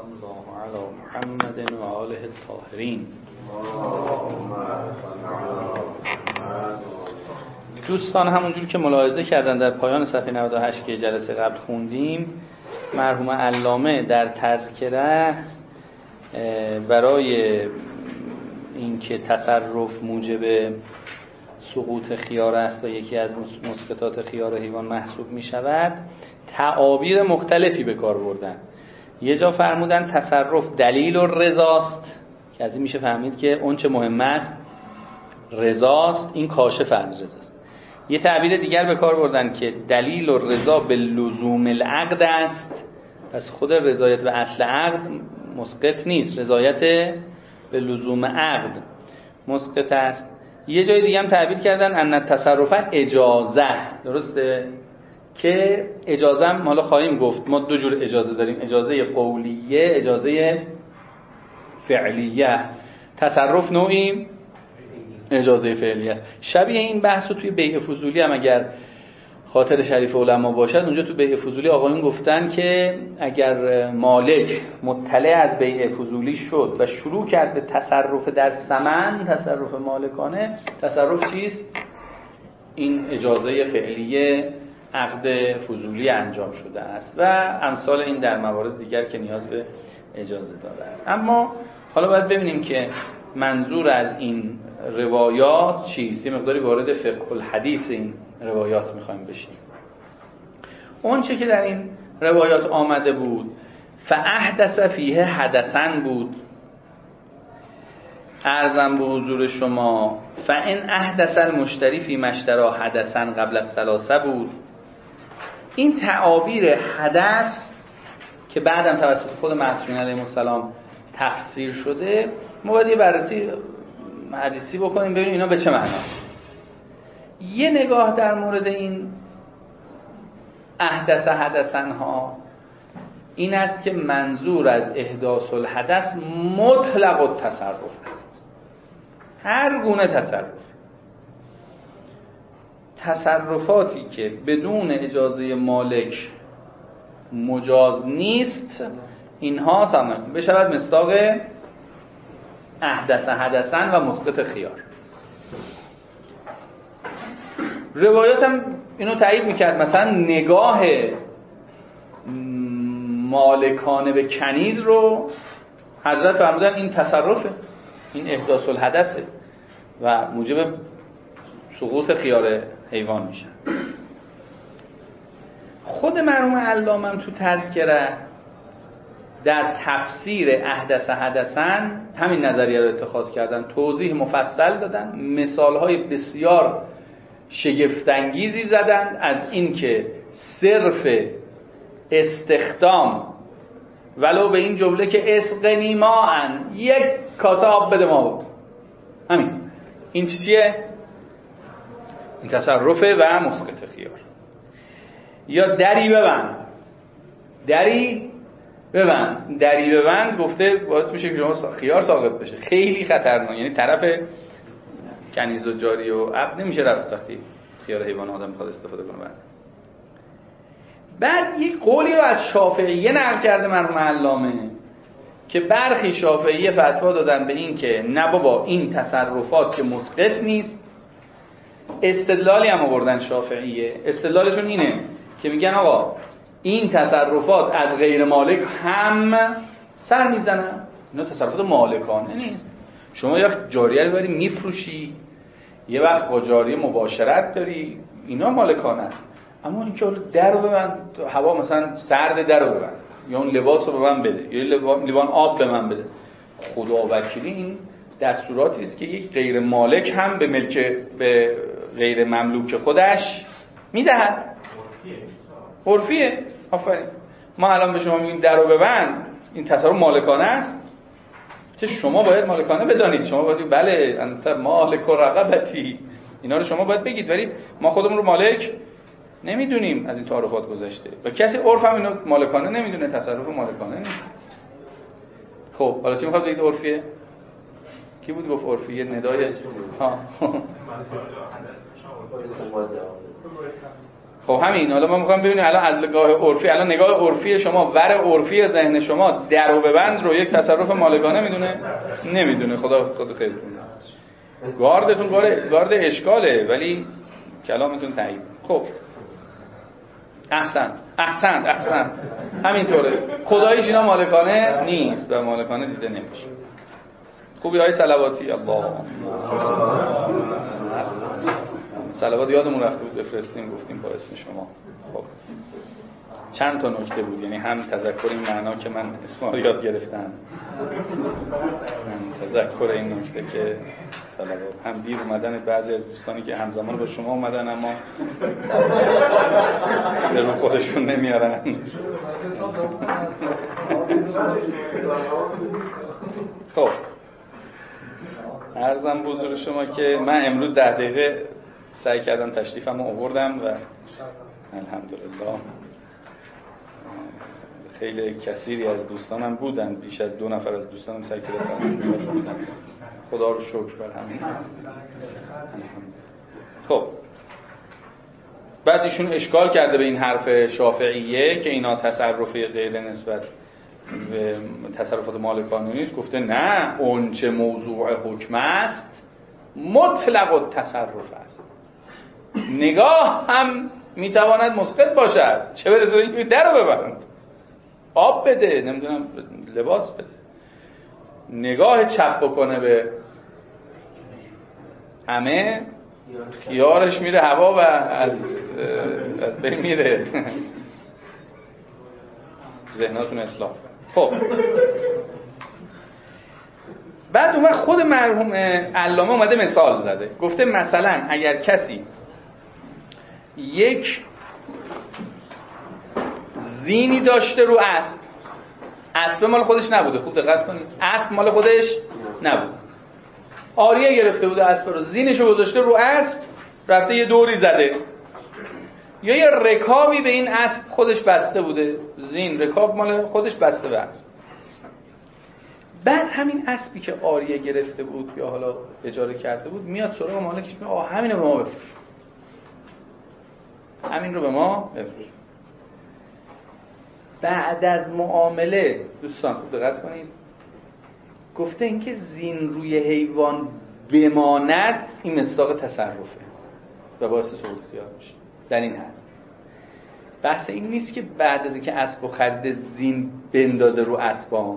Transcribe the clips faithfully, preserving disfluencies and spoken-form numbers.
الله علی محمد و آله الطاهرین. دوستان همونجور که ملاحظه کردن در پایان صفحه نود و هشت که جلسه قبل خوندیم، مرحوم علامه در تذکره برای اینکه تصرف موجب سقوط خیار است و یکی از مسقطات خیار حیوان محسوب می شود، تعابیر مختلفی به کار بردن. یه جا فرمودن تصرف دلیل و رضاست که از این میشه فهمید که اون چه مهم است رضاست، این کاشف از رضاست. یه تعبیر دیگر به کار بردن که دلیل و رضا به لزوم العقد است، پس خود رضایت به اصل عقد مسقط نیست، رضایت به لزوم عقد مسقط است. یه جای دیگه هم تعبیر کردن ان التصرف اجازه، درسته؟ که اجازه هم حالا خواهیم گفت ما دو جور اجازه داریم، اجازه قولیه، اجازه فعلیه. تصرف نوعی اجازه فعلیه است. شبیه این بحث رو توی بیع فضولی هم اگر خاطر شریف علما باشد، اونجا تو بیع فضولی آقایون گفتن که اگر مالک مطلع از بیع فضولی شد و شروع کرد به تصرف در ثمن، تصرف مالکانه، تصرف چیست؟ این اجازه فعلیه عقد فضولی انجام شده است و امثال این در موارد دیگر که نیاز به اجازه دارد. اما حالا باید ببینیم که منظور از این روایات چیست. یه مقداری وارد فقه الحدیث این روایات میخوایم بشیم. اون چه که در این روایات آمده بود فاحدث فیه حدثن بود. عرضم به حضور شما فان احدث المشتری فی مشترا حدثن قبل الثلاثه بود. این تعابیر حدث که بعدم توسط خود معصومین علیهم السلام تفسیر شده، ما باید یه بررسی حدیثی بکنیم ببینیم اینا به چه معناست. یه نگاه در مورد این احدث حدثن ها این است که منظور از احداث الحدث مطلق التصرف است، هر گونه تصرف. تصرفاتی که بدون اجازه مالک مجاز نیست، اینها سمن بشود مصداق احدث حدثن و مسقط خیار. روایات هم اینو تایید میکرد. مثلا نگاه مالکانه به کنیز رو حضرت فرمودن این تصرفه، این احداث الحدثه و موجب سقوط خیار حیوان میشن. خود مرحوم علامه هم تو تذکره در تفسیر احدث حدثن همین نظریه رو اتخاذ کردن، توضیح مفصل دادن، مثالهای بسیار شگفت‌انگیزی زدن از این که صرف استخدام ولو به این جمله که اسقنی ماءن، یک کاسه آب بده ما بود، همین این چیه؟ این تصرفه و مسقط خیار. یا دری ببند، دری ببند، دری ببند گفته باعث میشه که شما خیار ساقط بشه، خیلی خطرناک. یعنی طرف کنیز و جاری و عبد نمیشه رفت وقتی خیار حیوان آدم میخواد استفاده کنه. بعد بعد یک قولی رو از شافعیه نقل کرده مرحوم علامه که برخی شافعیه فتوا دادن به این که نه بابا این تصرفات که مسقط نیست. استدلالی هم آوردن شافعیه، استدلالشون اینه که میگن آقا این تصرفات از غیر مالک هم سر میزنن، اینا تصرفات مالکانه نیست. شما یک جاریه رو بری میفروشی، یه وقت با جاریه مباشرت داری، اینا مالکانه است. اما اینکه در رو ببند، هوا مثلا سرد در رو ببند، یا اون لباس رو به من بده، یا لیوان آب به من بده، خدا وکیلی این دستوراتی است که یک غیر مالک هم به ملک به غیر مملوک خودش میدهد. عرفیه. آفرین. ما الان به شما میگیم در رو ببند، این تصرف مالکانه است که شما باید مالکانه بدانید. شما باید بله انت مالک و رقبتی، اینا رو شما باید بگید، ولی ما خودمون رو مالک نمیدونیم. از این تعارفات گذشته و کسی عرف هم اینو مالکانه نمیدونه، تصرف مالکانه نیست. خب حالا چی میخواد بگید عرفیه؟ کی بود گفت عرفیه؟ ندای ها. خب همین. حالا ما میخوام ببینیم الان از نگاه عرفی، الان نگاه عرفی شما، ور عرفی ذهن شما در و ببند رو یک تصرف مالکانه میدونه؟ نمیدونه. خدا خدا خیر کنه. گاردتون گارد گارد اشکاله ولی کلامتون تایید. خب احسن احسن احسن همینطوره. خداییش اینا مالکانه نیست و مالکانه دیده نمیشه. خوبی های صلواتی. الله صلوات یادمون رفته بود بفرستیم، گفتیم با اسم شما. خب چند تا نکته بود، یعنی هم تذکر این معنا که من اسمها رو یاد گرفتم، تذکر این نکته که صلوات، هم دیر اومدن بعضی از دوستانی که همزمان با شما اومدن اما به رو خودشون نمیارن. خب عرضم به حضور شما که من امروز ده دقیقه سعی کردم تشریفم رو آوردم و الحمدلله خیلی کثیری از دوستانم بودن، بیش از دو نفر از دوستانم سعی کردن بودن. خدا رو شکر بر همین. خب بعد ایشون اشکال کرده به این حرف شافعیه که اینا تصرفی غیر نسبت به تصرفات مالکانه نیست. گفته نه، اون چه موضوع حکم است مطلق التصرف است. نگاه هم میتواند مسقط باشد، چه برسه اینکه در رو ببرند، آب بده، نمیدونم لباس بده. نگاه چپ بکنه به همه، خیارش میره هوا و از از بین میره. ذهناتون اصلاح. خب بعد اون وقت خود مرحوم علامه اومده مثال زده، گفته مثلا اگر کسی یک زینی داشته رو اسب، اسب مال خودش نبوده، خوب دقت کنید، اسب مال خودش نبود، آریه گرفته بوده اسب رو، زینشو گذاشته رو اسب، رفته یه دوری زده، یا یه رکابی به این اسب خودش بسته بوده، زین رکاب مال خودش بسته به اسب. بعد همین اسبی که آریه گرفته بود یا حالا اجاره کرده بود میاد سراغ مالکش میگه آه همین رو به ما بفروش، همین رو به ما بفروش. بعد از معامله دوستان خوب دقت کنید، گفته اینکه زین روی حیوان بماند این مصداق تصرفه و باعث سقوط اختیار میشه. در این حد بحث این نیست که بعد از اینکه اسب خرید زین بندازه رو اسبا،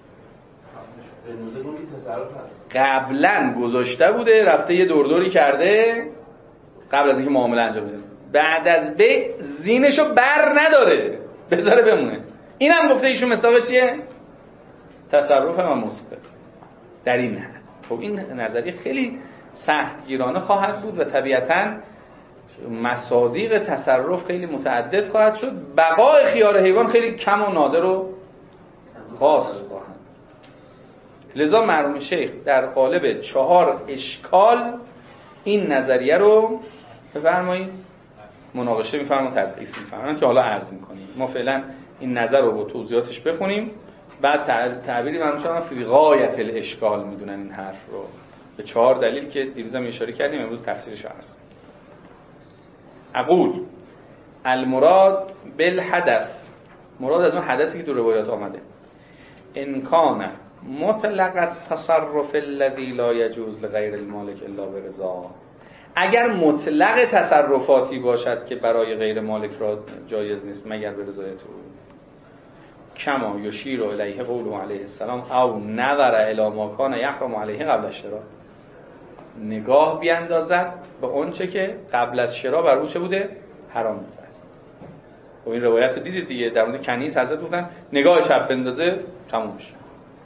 قبلا گذاشته بوده رفته یه دوردوری کرده قبل از اینکه معامله انجام بده، بعد از به زینشو بر نداره بذاره بمونه. اینم گفته ایشون مصداق چیه؟ تصرف و مسقط. در این حد خب این نظریه خیلی سختگیرانه خواهد بود و طبیعتاً مصادیق تصرف خیلی متعدد خواهد شد، بقای خیار حیوان خیلی کم و نادر و خاص خواهد. لذا مرحوم شیخ در قالب چهار اشکال این نظریه رو بفرمایید مناقشه می‌فرمایید، تضعیف می‌فرمایید که حالا عرض می‌کنیم. ما فعلا این نظر رو با توضیحاتش بخونیم، بعد تعبیری مرحوم شما فی غایت الاشکال میدونن این حرف رو به چهار دلیل که دیروز هم اشاره کردیم، امروز تفسیرش رو عرض کنیم. اقول المراد بالحدث، مراد از اون حدثی که تو روایات آمده، ان کان مطلق التصرف الذي لا يجوز لغیر المالک الا برضا، اگر مطلق تصرفاتی باشد که برای غیر مالک را جایز نیست مگر به رضای تو، کما یشیر الیه قوله علیه السلام او نظر الی ما کان یحرم علیه قبل الشراء، نگاه بیاندازد به اون چه که قبل از شراء بر او چه بوده؟ حرام بوده است. و این روایت رو دیدید دیگه، در مورد کنیز حضرت گفتن نگاه چپ بندازه تموم میشه.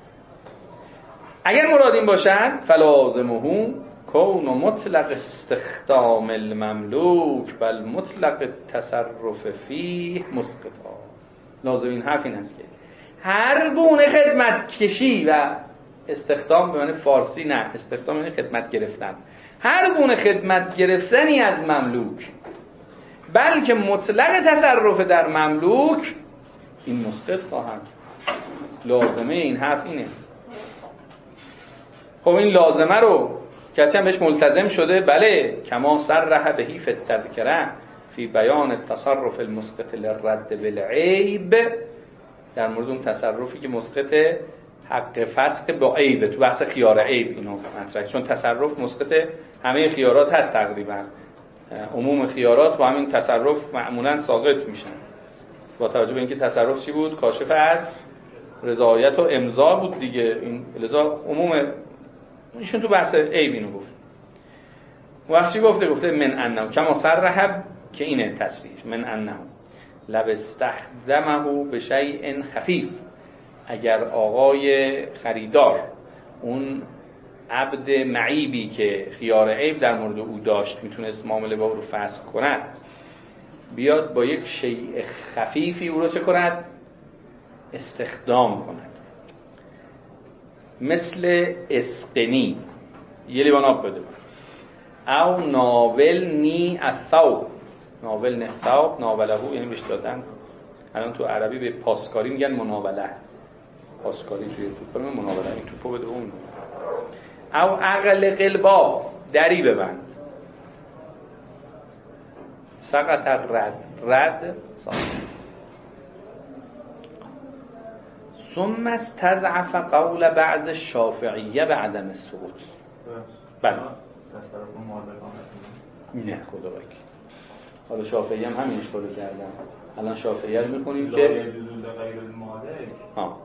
اگر مراد این باشد فلازمه کون مطلق استخدام المملوک بل مطلق تصرف فیه مسقطا. لازم این حرف این است که هر گونه خدمت کشی و استخدام به معنی فارسی نه، استخدام یعنی خدمت گرفتن، هر گونه خدمت گرفتنی از مملوک بلکه مطلق تصرف در مملوک این مسقط خواهد. لازمه این حرف اینه. خب این لازمه رو کسی هم بهش ملتزم شده؟ بله، کما صرح بهی فی التذکره فی بیان التصرف المسقط للرد بالعیب، در مورد اون تصرفی که مسقط حق فسخ با عیب، تو بحث خیار عیب اینو مطرح، چون تصرف مسقط همه خیارات هست تقریبا، عموم خیارات با همین تصرف معمولا ساقط میشن، با توجه به اینکه تصرف چی بود؟ کاشف از رضایت و امضا بود دیگه، این لذا عموم ایشون تو بحث عیب اینو گفت. وقتی چی گفته؟ گفته من انه کما صرح، که اینه تصریح من انه لو استخدمه بشیء خفیف، اگر آقای خریدار اون عبد معیبی که خیار عیب در مورد او داشت میتونست معامله با او رو فسخ کند، بیاد با یک شیء خفیفی او رو چه کند؟ استخدام کند. مثل اسقنی، یه لیوان آب بده، او ناول نی الثوب، ناول نی الثوب، ناولهو یعنی بهش دادن، الان تو عربی به پاسکاری میگن مناوله، پاسکاری توی فوتبال میگن مناوله، این توپو بده اون. او عقل قلبا، دری ببند، سقط رد، رد ساقط. ثم استضعف قول بعض الشافعیه به عدم السقوط. بله نه خدا وکیل، حالا شافعی هم همین اشکالو کردن، الان شافعی رو میخونیم که ها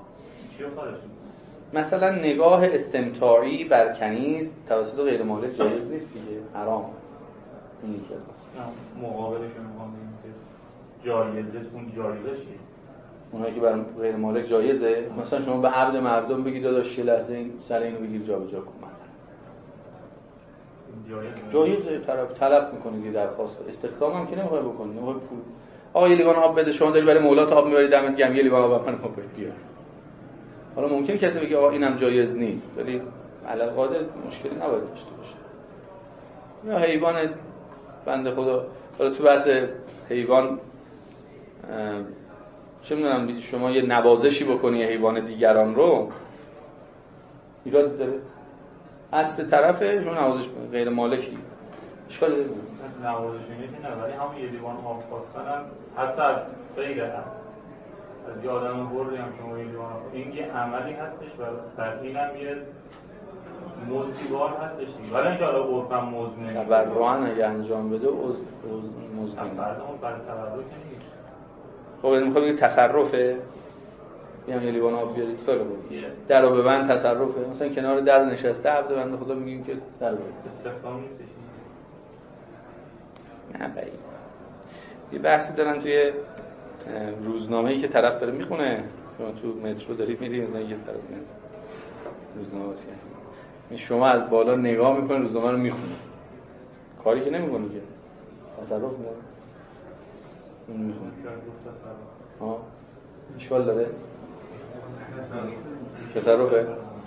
مثلا نگاه استمتاعی بر کنیز توسط غیر مالک جایز نیست دیگه، حرام. این یکی از مقابلش میگم جایزه، اون جایزه چیه؟ اونایی که بر غیر مالک جایزه، مثلا شما به عبد مردم بگید داداش یه لحظه این سر اینو بگیر جابجا کن، مثلا جایزه، طرف طلب میکنه که درخواست استخدام هم که نمیخوای بکنی، نمیخوای پول آقا یه لیوان آب بده، شما داری برای مولات آب میبری دمت گرم، یه لیوان آب من آب بیار. حالا ممکنه کسی بگه آقا اینم جایز نیست، ولی علل قادر مشکلی نباید داشته باشه. یا حیوان بنده خدا، حالا تو بحث حیوان چه میدونم شما یه نوازشی بکنی حیوان دیگران رو، ایراد داره؟ اسب طرفه شما نوازش کنی غیر مالکی، اشکال داره؟ نوازش اینه نه، ولی همون یه لیوان آب خواستن هم حتی از غیر از یه آدم بردی هم شما یه لیوان آب، این یه عملی هستش و در این هم یه مزدیوار هستش دیگه، ولی اینکه حالا عرفم مزد و روحان اگه انجام بده مزد نیست، بعد اون برای تبرک نیست. خب این میخواد بگه تصرفه، میام یه لیوان آب بیارید کارو بگید در رو ببند، تصرفه. مثلا کنار در نشسته عبد بنده خدا میگیم که در رو استخدام نیستش. نه بعید. یه بحثی دارن توی روزنامه‌ای که طرف داره میخونه، شما تو مترو دارید میرید مثلا یه طرف روزنامه واسه شما از بالا نگاه میکنی روزنامه رو میخونی، کاری که نمیکنی که تصرف میکنی اون میخونی. ها اشکال داره؟ تصرفه؟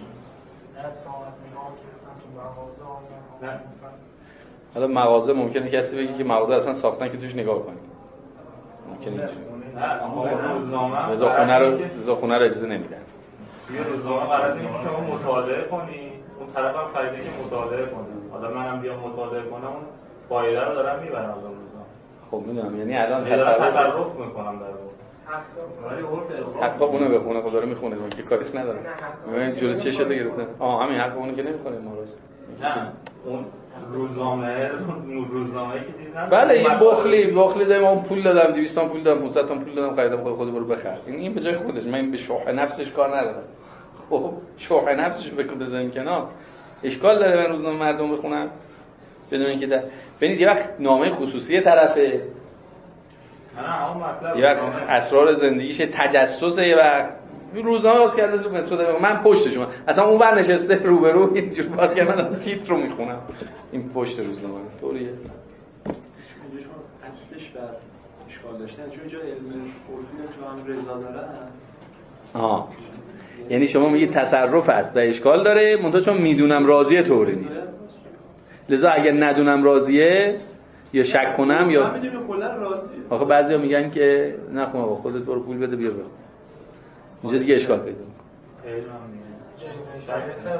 حالا مغازه ممکنه کسی بگی که مغازه اصلا ساختن که توش نگاه کنی، ممکنه اینجوری رضا خونه رو رضا خونه رو اجازه نمیدن. یه روزنامه قراره اینه که شما مطالعه کنی، اون طرف هم خریده که مطالعه کنه، حالا منم بیام مطالعه کنم اون فایده رو دارم میبرم از اون روزنامه. خب میدونم، یعنی الان تصرف میکنم در اون ولی اون حق اونو بخونه، خب داره میخونه اون که کارش نداره. ببین جلو چشتو گرفتن. آه همین حق اونو که نمیخونه ما راست. نه اون روزنامه روزنامه‌ای که دیدم بله این بخلی بخلی دادم، اون پول دادم دویست تا پول دادم پانصد تا پول دادم خریدم، خود خود برو بخر. این این به جای خودش، من به شوخ نفسش کار ندارم. خب شوخ نفسش بکن بزنیم کنار، اشکال داره من روزنامه مردم بخونم بدون اینکه در ببینید یه وقت نامه خصوصی طرفه، نه اون مطلب یه وقت اسرار زندگیش تجسسه، یه وقت روزنامه باز کرده تو مترو داره من پشت شما اصلا اون ور نشسته روبرو اینجوری باز کرده من تیتر رو میخونم این پشت روزنامه طوریه. اونجا شما اصلش بر اشکال داشتن چون اینجا علم عرفی تو هم رضا دارن. آها یعنی شما میگی تصرف هست و اشکال داره، منتها چون میدونم راضیه طوری نیست، لذا اگر ندونم راضیه یا شک کنم یا من میدونم کلا راضیه. آخه بعضیا میگن که نخون آقا خودت برو پول بده بیا بخون، اینجا دیگه اشکال پیدا میکنه.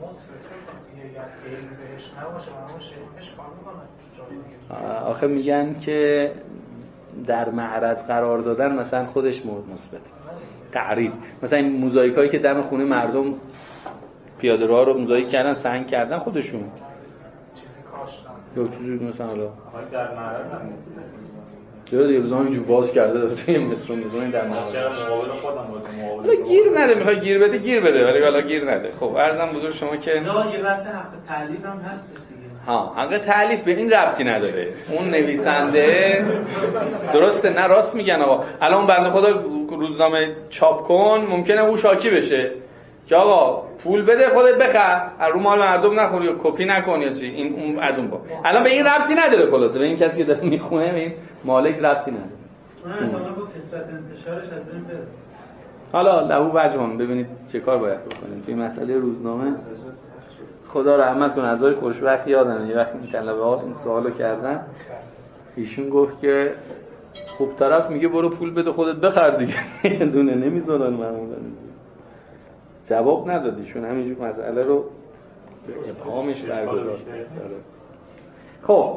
آخه میگن که در معرض قرار دادن مثلا خودش مثبت تعریض، مثلا این موزاییکایی که دم خونه مردم پیاده راه رو موزاییک کردن سنگ کردن خودشون چیزی کاشتن یا چیزی مثلا حالا در معرض هم چرا دیگه روزا اینجور باز کرده داره توی مترو میزنه در معرض چرا مقابل خودم باز مقابل گیر نده، میخوای گیر بده گیر بده ولی حالا گیر نده. خب عرضم بزرگ شما که نه یه بحث حق تعلیف هم هست دیگه. ها حق تعلیف به این ربطی نداره. اون نویسنده درسته نه راست میگن آقا. الان بنده خدا روزنامه چاپ کن ممکنه او شاکی بشه که آقا پول بده خودت بخر رو مال مردم نخون یا کپی نکن یا چی این اون از اون با. الان به این ربطی نداره، خلاصه به این کسی که داره میخونه به این مالک ربطی نداره. نه حالا با کثرت انتشارش از بین بره. حالا لهو وجهون ببینید چه کار باید بکنیم توی مسئله روزنامه. خدا رحمت کنه اعضای خوشبخت یادمه یه وقت این طلبه ها این سوالو کردن، ایشون گفت که خوب طرف میگه برو پول بده خودت بخر دیگه دونه نمیذارن معمولا. جواب نداد ایشون، همینجور مسئله رو به ابهامش برگزار کرد. خب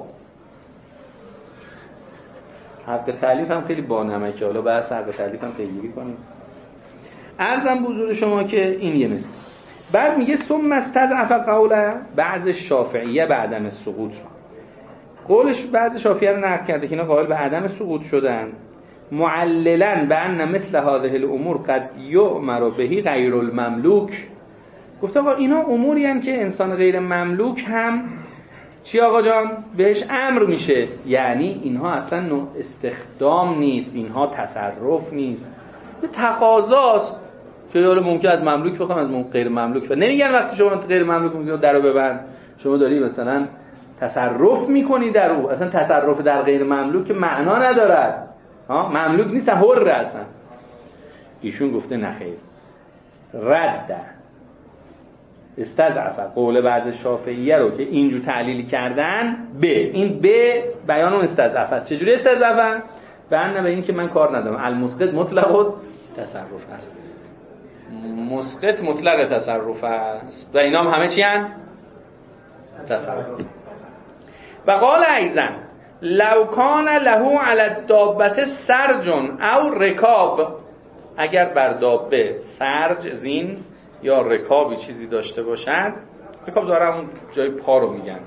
حق تعلیف هم خیلی بانمکه، حالا بحث حق تعلیف هم پیگیری کنیم. عرضم به حضور شما که این یه مثل. بعد میگه ثم استضعف قوله بعض شافعیه به عدم سقوط شد. قولش بعض شافعیه رو نقل کرده که اینا قائل به عدم سقوط شدن، معللا به ان مثل هذه الامور قد یؤمر بهی غیر المملوک. گفت آقا اینا اموری هستند که انسان غیر مملوک هم چی آقا جان بهش امر میشه، یعنی اینها اصلا نوع استخدام نیست، اینها تصرف نیست، یه تقاضاست که حالا ممکن از مملوک بخوام از غیر مملوک. و نمیگن وقتی شما غیر مملوک میگن درو ببند شما داری مثلا تصرف میکنی در او، اصلا تصرف در غیر مملوک معنا ندارد، ها مملوک نیست، حر اصلا. ایشون گفته نخیر، رد استضعف قول بعض شافعیه رو که اینجور تعلیل کردن به این به بیان اون استضعف. چجوری استضعف؟ بیان به این که من کار ندارم، المسقط مطلق تصرف است، مسقط مطلق تصرف است و اینا هم همه چی هن؟ تصرف. و قال ایضا لو کان له علی الدابه سرج او رکاب، اگر بر دابه سرج زین یا رکابی چیزی داشته باشد، رکاب داره اون جای پا رو میگن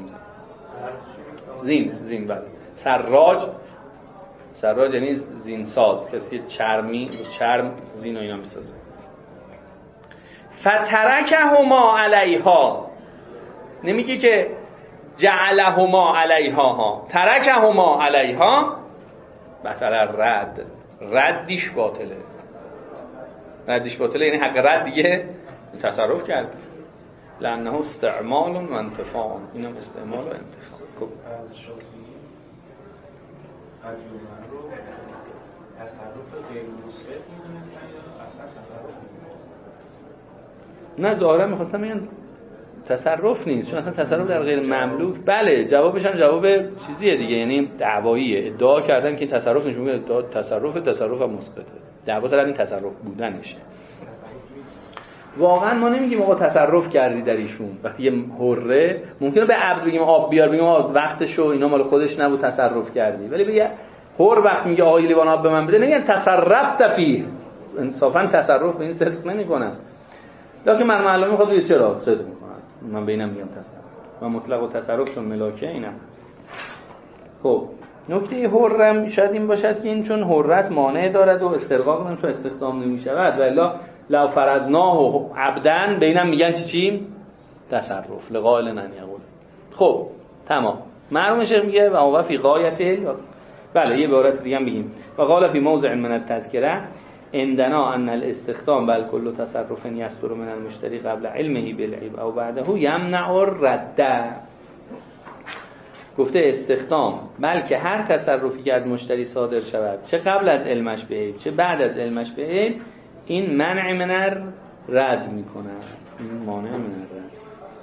زین زین بله سراج، سراج یعنی زین ساز، کسی که چرمی چرم زین و اینا میسازه. فترکهما علیها، نمیگه که جعلهما علیها ها، ترکهما علیها مثلا رد، ردیش باطله. ردیش باطله یعنی حق رد دیگه تصرف کرد، لانه استعمال و انتفاع، اینم استعمال و انتفاع. خب از شافعی ارجمند رو تصرف غیر مسقط می‌دونستن یا اصلا تصرف نه ظاهرا می‌خواستم بگم تصرف نیست، چون اصلا تصرف در غیر مملوک. بله جوابش هم جواب چیزیه دیگه، یعنی دعواییه، ادعا کردن که تصرف نشون میده تصرف تصرف هم مسقطه، دعوا سر این تصرف بودنشه. واقعا ما نمیگیم آقا تصرف کردی در ایشون، وقتی یه حره ممکنه به عبد بگیم آب بیار، بگیم آقا وقتشو اینا مال خودش نبود تصرف کردی، ولی بگه حر وقت میگه آقا لیوان آب به من بده نمیگن تصرفت فیه، انصافا تصرف به این صدق نمیکنن. لکن من معلومه میخواد بگه چرا صدق میکنن، من به اینم میگم تصرف و مطلق و تصرف چون ملاکه اینم. خب نکته حرم شاید این باشد که این چون حرت مانع دارد و استرقاق هم چون استخدام نمیشود و الا لو فرضناه و عبدن به اینم میگن چی چی؟ تصرف لقائل نن یقول. خب تمام. مرحوم شیخ میگه و هو فی غایت، بله یه عبارت دیگه هم بگیم و قال فی موضع من التذکره عندنا ان الاستخدام بل كل تصرف يصدر من المشتري قبل علمه بالعیب او بعده یمنع الرد. گفته استخدام بلکه هر تصرفی که از مشتری صادر شود چه قبل از علمش به عیب چه بعد از علمش به عیب این منع من رد میکنه، این مانع من رد.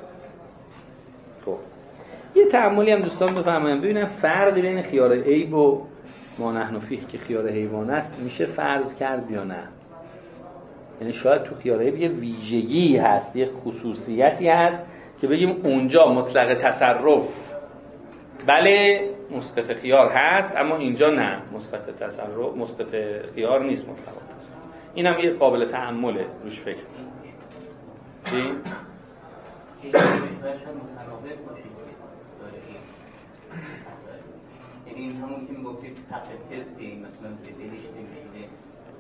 خب یه تأملی هم دوستان بفرمایید ببینن فرقی بین خیار عیب و ما نحن فیه که خیار حیوان است میشه فرض کرد یا نه؟ یعنی شاید تو خیار عیب یه ویژگی هست، یه خصوصیتی هست که بگیم اونجا مطلق تصرف بله مسقط خیار هست، اما اینجا نه، مسقط تصرف مسقط خیار نیست، مطلق تصرف. اینم یه قابل تأمله، روش فکر کنید. چی؟ این متناقض باشه داره این، یعنی همون که میگفتید تقل تستی مثلا دلش نمیده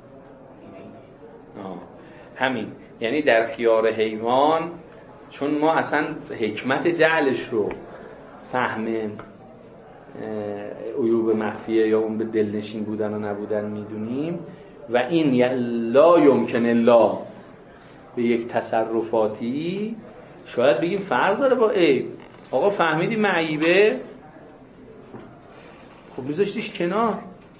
همین، یعنی در خیار حیوان چون ما اصلا حکمت جعلش رو فهم عیوب مخفیه یا اون به دلنشین بودن و نبودن میدونیم و این لا یمکن الا به یک تصرفاتی شاید بگیم فرق داره با عیب. آقا فهمیدی معیبه، خب میذاشتیش کنار،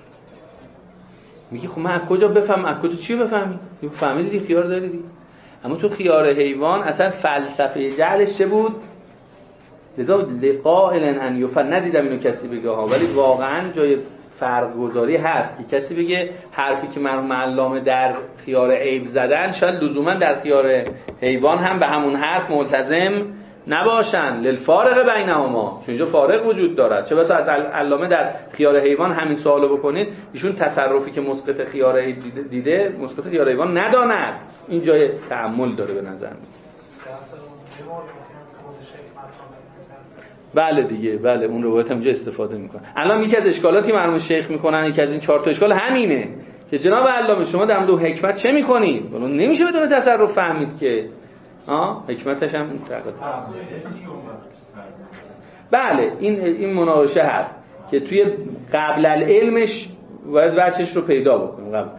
میگی خب من از کجا بفهم، از کجا چی بفهمی؟ فهمیدی خیار داری. اما تو خیار حیوان اصلا فلسفه جعلش چه بود؟ لذا لقائل ان یفعل، ندیدم اینو کسی بگه ها، ولی واقعا جای فرق گذاری هست که کسی بگه حرفی که مرحوم علامه در خیار عیب زدن شاید لزوما در خیار حیوان هم به همون حرف ملتزم نباشن، للفارق بینهما، چون اینجا فارق وجود دارد. چه بسا از علامه در خیار حیوان همین سوالو بکنید، ایشون تصرفی که مسقط خیار عیب دیده, دیده مسقط خیار حیوان نداند. این جای تأمل داره به نظر میاد. بله دیگه، بله اون روایت هم اینجا استفاده میکنه. الان یکی از اشکالاتی مرحوم شیخ میکنن، یکی از این چهار تا اشکال همینه که جناب علامه شما در مورد حکمت چه میکنید؟ ولو نمیشه بدون تصرف فهمید که ها حکمتش هم تقاضا. بله این این مناقشه هست که توی قبل العلمش باید وجهش رو پیدا بکنیم. قبل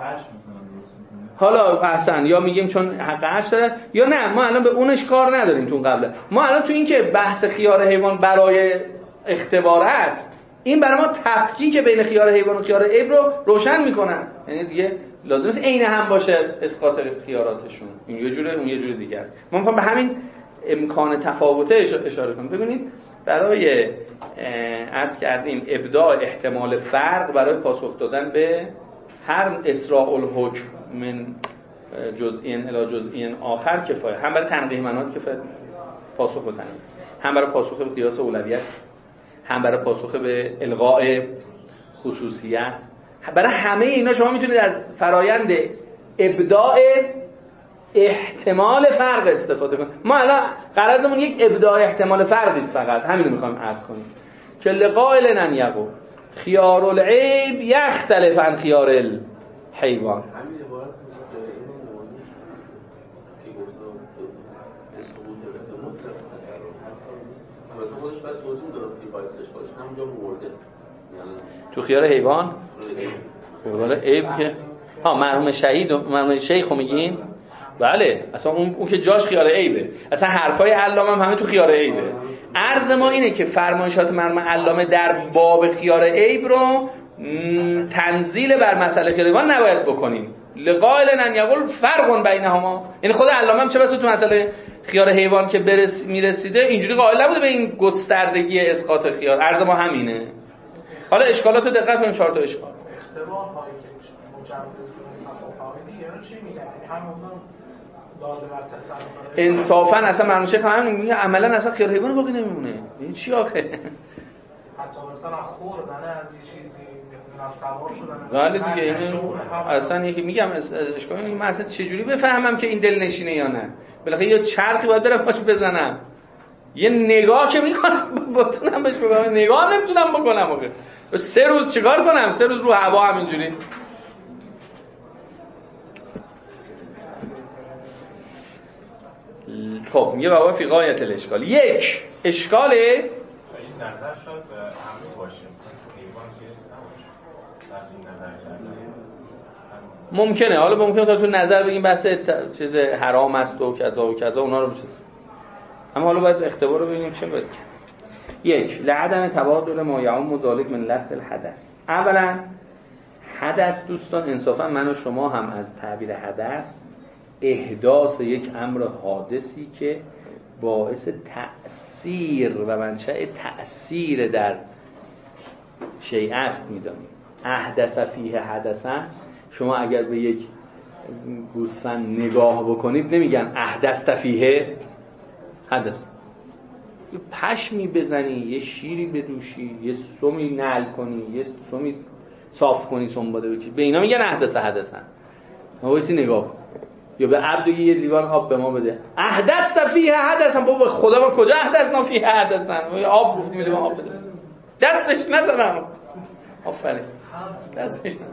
حالا احسن، یا میگیم چون حق عرش داره، یا نه ما الان به اونش کار نداریم. تو قبله ما الان تو این که بحث خیار حیوان برای اختبار است، این برای ما تفکیک بین خیار حیوان و خیار عیب رو روشن میکنن. یعنی دیگه لازم نیست عین هم باشه اسقاط خیاراتشون، این یه جوره اون یه جوره دیگه است. ما میخوام به همین امکان تفاوته اشاره کنیم. ببینید برای عرض کردیم ابداع احتمال فرق برای پاسخ دادن به هر اسراء الحکم من جزئین الی جزئین آخر کفایه، هم برای تنقیح منات کفایه پاسخ و تنقیح، هم برای پاسخ به قیاس اولویت، هم برای پاسخ به الغاء خصوصیت. برای همه اینا شما میتونید از فرایند ابداع احتمال فرق استفاده کنید. ما الان غرضمون یک ابداع احتمال فرقی است، فقط همین رو میخوایم عرض کنیم که لقائل ان یقول خیار العیب یختلف عن خیار الحیوان. همین عبارت که گفتم اسقوط مطلق تصرف البته خودش باید توضیح داد که باید اشکالش همونجا مورده تو خیار حیوان خیار عیب که ها مرحوم شهید مرحوم شیخو میگین. بله اصلا اون اون که جاش خیار عیبه، اصلا حرفای علامه هم همه تو خیار عیبه. عرض ما اینه که فرمایشات مرحوم علامه در باب خیار عیب رو تنزیل بر مسئله خیار حیوان نباید بکنیم. لقائل ان یقول فرق بینهما، یعنی خود علامه هم چه بسا تو مسئله خیار حیوان که برس میرسیده اینجوری قائل نبوده به این گستردگی اسقاط خیار. عرض ما همینه. حالا اشکالات رو دقت کنید، چهار تا اشکال. اختبار هایی که مجوز صفحه‌ای یعنی چی میگن؟ همون داده بر تصرف انصافا اصلا مرحوم شیخ همین میگه عملا اصلا خیار حیوان باقی نمیمونه. این چی آخه؟ حتی مثلا خوردن از یه چیزی مثلا سوار شدن. ولی دیگه این اصلا یکی میگم اشکال اینه من اصلا چجوری بفهمم که این دل نشینه یا نه؟ بالاخره یه چرخی باید برم پاش بزنم. یه نگاه که میکنم بتونم بهش بگم، نگاه نمیتونم بکنم آخه. سه روز چیکار کنم؟ سه روز رو هوا همینجوری. خب میگه بابا فی غایت الاشکال. یک اشکال این نظر شد همه باشه حیوان که نباشه بس این نظر کردن ممکنه. حالا ممکنه تا تو نظر بگیم بحث چیز حرام است و کذا و کذا اونا رو چیز، اما حالا باید اختبار رو ببینیم چه باید کرد. یک لعدم تبادل ما یعم ذالک من لفظ الحدث. اولا حدث دوستان انصافا من و شما هم از تعبیر حدث احداث یک امر حادثی که باعث تأثیر و منشأ تأثیر در شیء است میدانیم. احدث فیه حدثا، شما اگر به یک گوسفند نگاه بکنید نمیگن احدث فیه حدث. یه پشمی بزنی، یه شیری بدوشی، یه سمی نعل کنی، یه سمی صاف کنی، سنباده بکشی، به اینا میگن احدث حدثن. ما وایسی نگاه کن. یا به عبد یه لیوان آب به ما بده، احدث فیه حدثن. بابا خدا ما کجا احدثنا فیه حدثن؟ ما آب گفتیم لیوان آب بده، دستش نزنم. آفرین، دستش نزنم.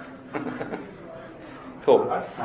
خب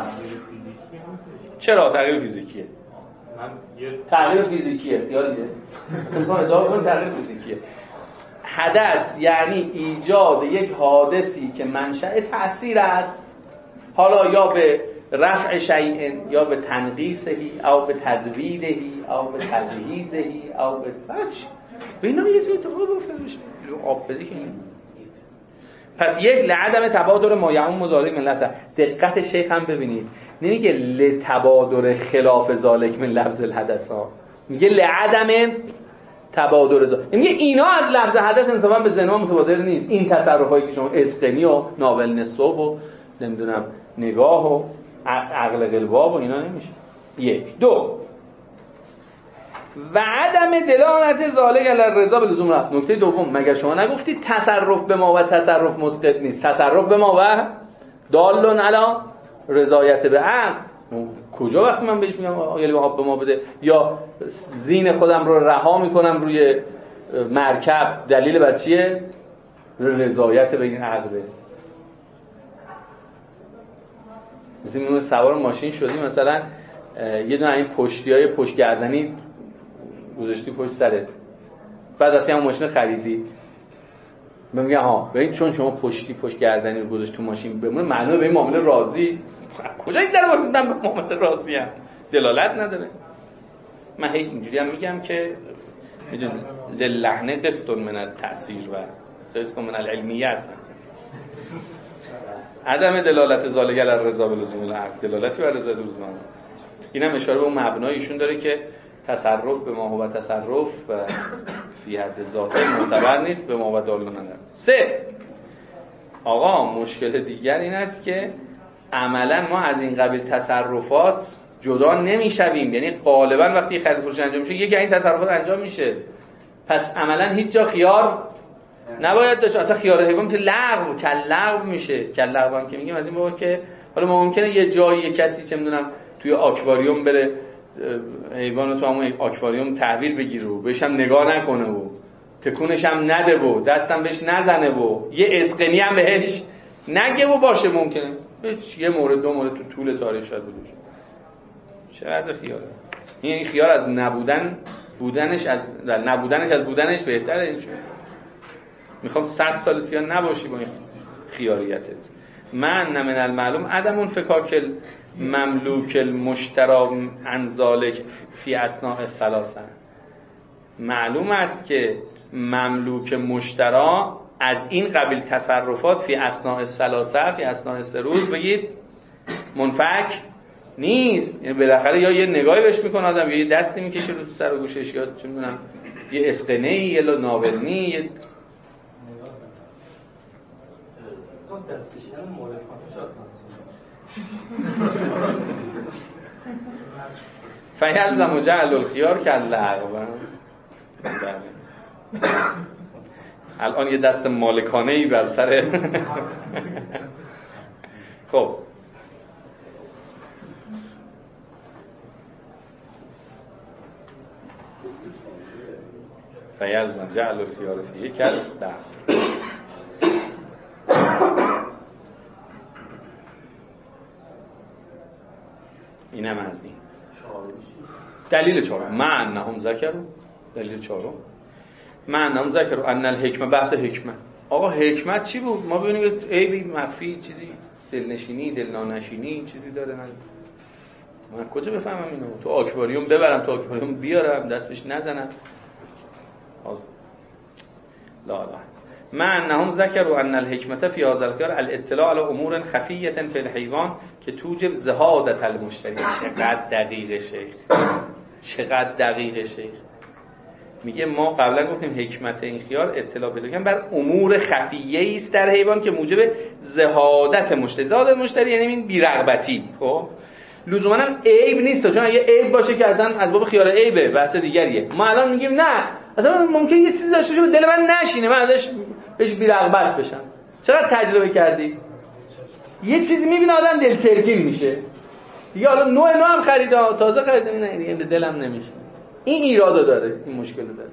چرا تغییر فیزیکیه؟ تغییر فیزیکیه، یادیه؟ مثلا ادعا کن تغییر فیزیکیه. حدث یعنی ایجاد یک حادثی که منشأ تأثیر است، حالا یا به رفع شیء یا به تنقیصهی او به تزویدهی او به تجهیزهی او به بچ به اینا یه اتفاق افتاده میشه. آب بدی که این پس یک لعدم تبادر ما یعم مضارع من لفظ. دقت شیخ هم ببینید، نمیگه لتبادر خلاف ذالک من لفظ الحدث ها، میگه لعدم تبادر ذالک. میگه اینا از لفظ حدث انصافا به ذهن ما متبادر نیست. این تصرفایی که شما اسقنی و ناول نصب و نمیدونم نگاه و عقل قلباب و اینا نمیشه. یک. دو، و عدم دلالت ذالک علی الرضا بلزوم رفت. نکته دوم، مگر شما نگفتید تصرف به ما و تصرف مسقط نیست؟ تصرف به ما و دال علی رضایت به عقل. کجا وقتی من بهش میگم آیلی آب به ما بده یا زین خودم رو رها میکنم روی مرکب، دلیل بر چیه؟ رضایت به این عقله. مثل میمونه سوار ماشین شدی، مثلا یه دونه این پشتیای پشت گردنی گذاشتی پشت سرت، بعد از همون ماشین خریدی، من میگم ها ببین چون شما پشتی پشت گردنی رو گذاشتی تو ماشین بمونه، معلومه به این معامله راضی. کجا این در وردن به معامله راضی هم دلالت نداره. من هی اینجوری هم میگم که میدونی ذلحنه دستون من التأثیر و دستون من العلمیه هستن. عدم دلالت ذالک علی الرضا بلزوم العقل، دلالتی بر رضا لزوم العقل. اینم اشاره به اون مبنای ایشون داره که تصرف به ما هو تصرف و فی حد ذاتی معتبر نیست، به ما و دالون نداره. سه، آقا مشکل دیگر این است که عملا ما از این قبیل تصرفات جدا نمیشویم. یعنی غالبا وقتی خرید فروش انجام میشه یکی این تصرفات انجام میشه، پس عملا هیچ جا خیار نباید داشت. اصلا خیار حیوان که لغو کل لغو میشه. کل لغو هم که میگیم از این بابا که حالا ممکنه یه جایی یه کسی چه میدونم توی آکواریوم بره حیوانو تو همون آکواریوم تحویل بگیره و بهش هم نگاه نکنه و تکونش هم نده و دستم بهش نزنه و یه اسقنی هم بهش نگه و باشه. ممکنه یه مورد دو مورد تو طول تاریخ شاید بوده. چه وضع خیاله؟ این خیال از نبودن بودنش از نبودنش از بودنش بهتره. این میخوام صد سال سیاه نباشی با این خیالیتت. من من المعلوم عدم اون فکر کل مملوک المشترا عن ذالک فی اثناء ثلاثه. معلوم است که مملوک مشترا از این قبیل تصرفات فی اثناء ثلاثه، فی اثناء سه روز بگید منفک نیست. یعنی بالاخره یا یه نگاهی بهش میکنه آدم، یا یه دستی میکشه رو سر و گوشش، یا چه میدونم یه اسقنه‌ای یا ناولنی، یه دست کشیدن مولکانه شاید فیلزم جعل الخیار کاللغو. الان یه دست مالکانه‌ای بر سر خب فیلزم جعل الخیار فیه کاللغو. اینم از این دلیل چهارم. معنهم ذکروا، دلیل چهارم معنهم ذکروا ان الحکمه، بحث حکمت. آقا حکمت چی بود؟ ما ببینیم عیبی مخفی چیزی دلنشینی دلنانشینی چیزی داره. من من کجا بفهمم اینو؟ تو آکواریوم ببرم تو آکواریوم بیارم دست بهش نزنم؟ لا لا. معنهم ذکروا ان الحکمت فی هذا الخيار الاطلاع على امور خفیه فی الحیوان که توجب زهادت المشتری. چقدر دقیق شیخ، چقدر دقیق شیخ. میگه ما قبلا گفتیم حکمت این خیار اطلاع پیدا کردن بر امور خفیه‌ای است در حیوان که موجب زهادت مشتری. زهادت مشتری یعنی این بی‌رغبتی. خب لزوما هم عیب نیست، چون اگه عیب باشه که اصلا از باب خیار عیبه، بحث دیگریه. ما الان میگیم نه، اصلا ممکن یه چیزی داشته باشه دل من نشینه، من ازش بهش بی‌رغبت بشم. چقدر تجربه کردی؟ یه چیزی میبینه آدم دلچرکین میشه دیگه، حالا نوع نو هم خریده، تازه خریده، نه دیگه به دلم نمیشه. این ایرادو داره، این مشکل داره.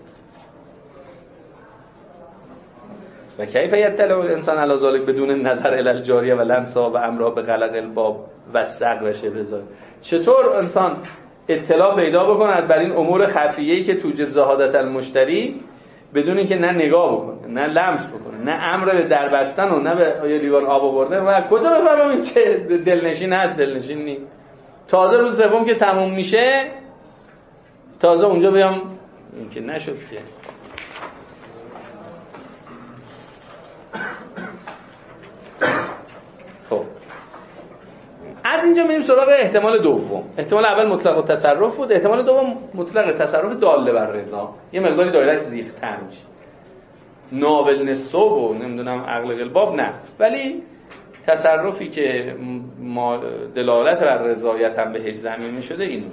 و کیف یطلع الانسان علی ذلک بدون نظر الی الجاریه و لمسا و امرا به غلق الباب و سق و شبه ذلک. چطور انسان اطلاع پیدا بکنه بر این امور خفیه‌ای که توجب زهادت المشتری بدون اینکه نه نگاه بکنه، نه لمس بکنه، نه امر به دربستن و نه به یه لیوان آب آوردن، و کجا بفهمم این چه دلنشین هست دلنشین نیست. تازه روز سوم که تموم میشه تازه اونجا بیام این که نشد که. خب از اینجا میریم سراغ احتمال دوم. احتمال اول مطلق التصرف بود، احتمال دوم مطلق تصرف داله بر رضا. یه مقداری دایره‌اش زیغ‌تر میشه. ناول نصب و نمیدونم عقل الباب نه، ولی تصرفی که ما دلالت بر رضایت هم بهش ضمیمی شده اینو.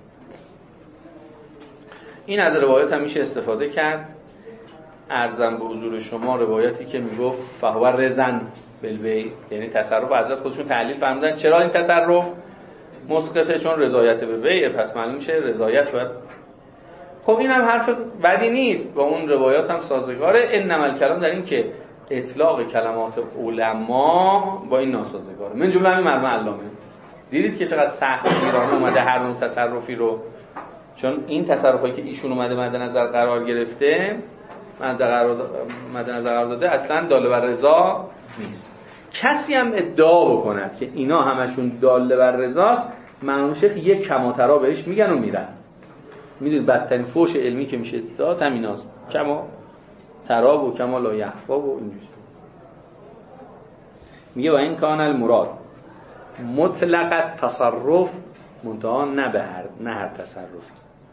این از روایت هم میشه استفاده کرد. عرضم به حضور شما روایتی که میگفت فهو رزن بالبی، یعنی تصرف حضرت خودشون تحلیل فرمودن چرا این تصرف مسقطه، چون رضایت به بیع، پس معلوم میشه رضایت باید. خب این هم حرف بدی نیست، با اون روایات هم سازگاره. انما الکلام در این که اطلاق کلمات علما با این ناسازگاره. من جمله همین مرحوم علامه دیدید که چقدر سخت ایران اومده هر نوع تصرفی رو، چون این تصرفایی که ایشون اومده مد نظر قرار گرفته مد نظر قرار داده اصلا داله بر رضا نیست. کسی هم ادعا بکند که اینا همشون داله بر رضاست، معلوم شیخ یک کماترا بهش میگن و میرن. میدونید بدترین فوش علمی که میشه داد همیناست، کما تراب و کما لا یخفا و اینجوری. میگه و این کان المراد مطلق تصرف منتها نه به هر نه هر تصرف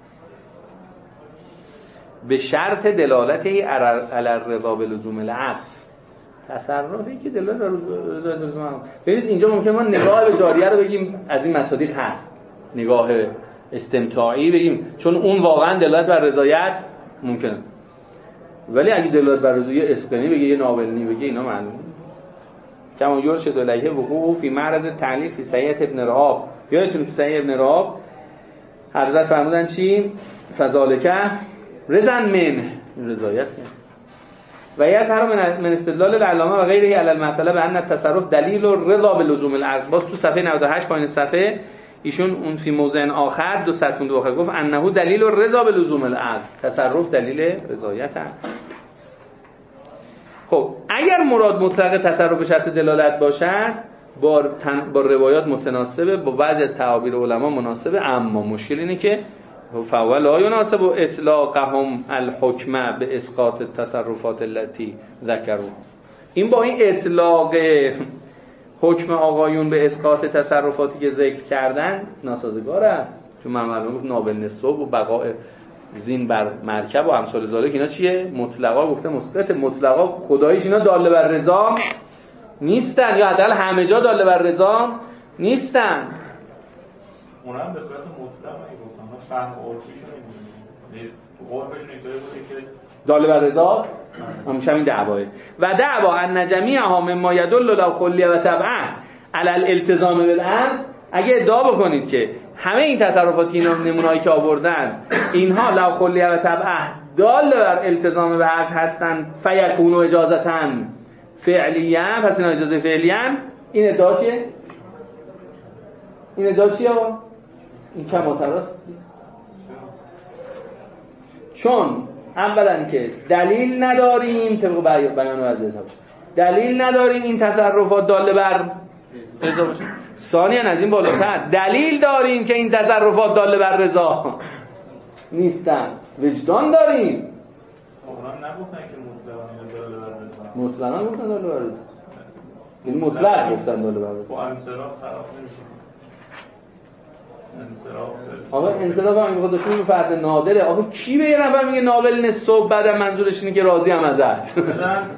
به شرط دلالتی علی الرضا بلزوم العقل. تصرفی که دلالت بر رضا بلزوم العقل. ببینید اینجا ممکنه ما نگاه به جاریه رو بگیم از این مصادیق هست، نگاه استمتاعی بگیم چون اون واقعا دلالت بر رضایت ممکنه، ولی اگه دلالت بر رضایت اسپنی بگه یه ناولنی بگه اینا معلومه. کما یرشد الیه وقوع فی معرض تعلیف فی صحیح ابن رهاب. یادتون فی صحیح ابن رهاب حضرت فرمودن چی؟ فذالک رضا من رضایت و یظهر من استدلال العلامه و غیره علی المساله به ان التصرف دلیل الرضا بلزوم العقل. باز تو صفحه نود و هشت پایین صفحه ایشون اون فی موضع آخر دو ستون دو آخر گفت انه دلیل الرضا بلزوم العقل، تصرف دلیل رضایت است. خب اگر مراد مطلق تصرف به شرط دلالت باشد با تن... با روایات متناسبه، با بعضی از تعابیر علما مناسبه، اما مشکل اینه که فاول لا يناسب اطلاقهم الحکم به اسقاط التصرفات التي ذکروا. این با این اطلاق حکم آقایون به اسقاط تصرفاتی که ذکر کردن ناسازگاره، چون من معلومه گفت نابل نسب و بقاء زین بر مرکب و امثال ذالک اینا چیه؟ مطلقا گفته مثبت، مطلقا خداییش اینا داله بر رضا نیستن، یا حداقل همه جا داله بر رضا نیستن. اونم به صورت مطلق نگفتن، ما فهم عرفیشون نمی‌دونیم، تو عرفشون اینطوری بوده که داله بر رضا همیشه همین دعواه و دعوا ان جمیعها مما يدل لو کلیه و تبعه علی الالتزام بالامر. اگه ادعا بکنید که همه این تصرفاتی اینا نمونه‌ای که آوردن اینها لو کلیه و تبعه دال بر التزام به حق هستن فیکونوا اجازتا فعلیه، پس اینا اجازه فعلیه، این ادعا چیه؟ این ادعا چیه آقا؟ این کماتراست. چون اولا که دلیل نداریم طبق بیان و عزیز باشه، دلیل نداریم این تصرفات داله بر رضا باشه. ثانیاً از این بالاتر دلیل داریم که این تصرفات داله بر رضا نیستن، وجدان داریم. اونم نگفتن که مطلقاً داله بر رضا، مطلقاً گفتن داله بر رضا، این مطلق گفتن داله بر رضا. با انصراف طرف نمیشه. آقا انصراف هم میگه خودشون به فرد نادره. آقا کی به یه نفر میگه ناول نصف بعدم منظورش اینه که راضی هم ازت؟ اون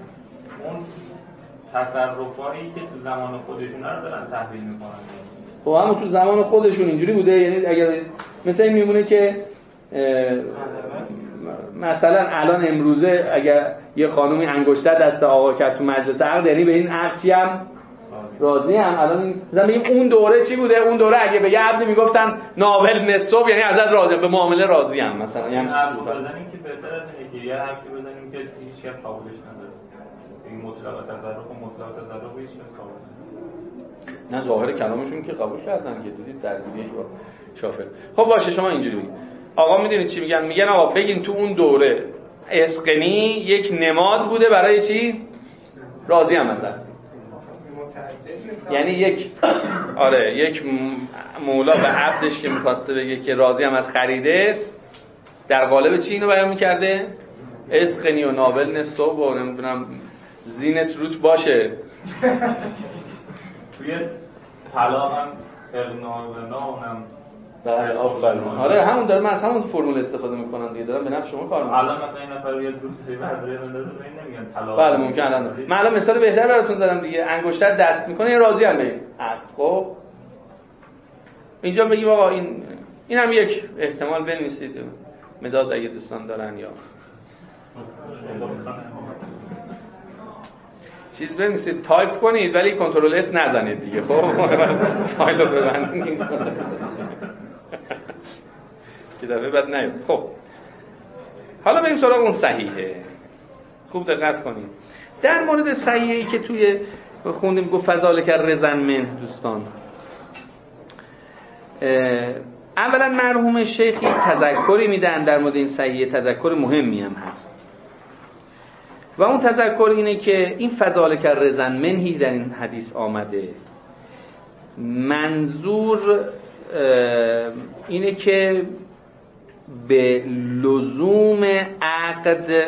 تصرفایی که تو زمان خودشون رو دارن تحویل میکنن. خب همون تو زمان خودشون اینجوری بوده. یعنی اگر مثلا این میمونه که مثلا الان امروزه اگر یه خانومی انگشتر دست آقا کرد تو مجلس عقد، یعنی به این عقد چی هم راضی هم. الان مثلا بگیم اون دوره چی بوده؟ اون دوره اگه به یه عقد میگفتن ناول نصف، یعنی ازت راضی، به معامله راضی هم. مثلا یه حرف بزنیم که بهتره که یه حرفی بزنیم که هیچ کس قبولش نداره. این مطلق تصرف و مطلق تصرف هیچ کس قبول نداره. نه ظاهر کلامشون که قبول کردن که دیدید در دیگه با شافعی. خب باشه شما اینجوری بگید. آقا میدونید چی میگن؟ میگن آقا بگین تو اون دوره اسقنی یک نماد بوده برای چی؟ راضی هم ازت. یعنی یک آره یک مولا به عبدش که میخواسته بگه که راضی هم از خریدت، در قالب چی اینو بیان میکرده؟ اسقنی و ناول نصف و نمیدونم زینت روت باشه. توی طلاق هم اغنا هم بله آفرین. آره همون داره، من از همون فرمول استفاده میکنم دیگه، دارم به نفع شما کار میکنم. الان مثلا این نفر یه دوستی برداره بندازه به این نمیگن طلاق. بله ممکن الان. من الان مثال بهتر براتون زدم دیگه. انگشتر دست میکنه این راضی هم بگیم. خب اینجا بگیم آقا این این هم یک احتمال بنویسید. مداد اگه دوستان دارن یا چیز بنویسید، تایپ کنید ولی کنترل اس نزنید دیگه. خب فایل رو ببندید که دفعه بعد نیاد. خب حالا بریم سراغ اون صحیحه. خوب دقت کنید. در مورد صحیحه‌ای که توی خوندیم گفت فذالک رضا منه دوستان، اولا مرحوم شیخی تذکری میدن در مورد این صحیحه، تذکر مهمی هم هست و اون تذکر اینه که این فذالک رضا منهی در این حدیث آمده، منظور اینه که به لزوم عقد